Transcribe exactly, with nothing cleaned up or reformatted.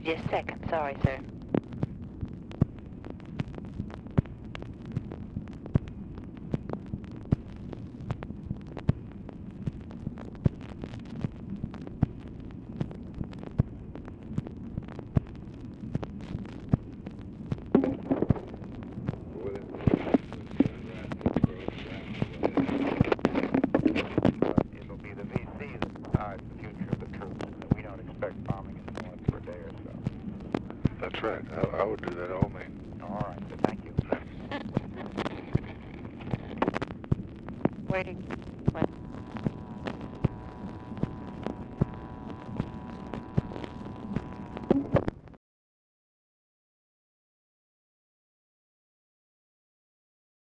Just a second. Sorry, sir. It'll be the V C that decides the future of the troops. We don't expect bombing in the north for a day or so. That's right. I, I would do that all me. All right, but thank you. Waiting.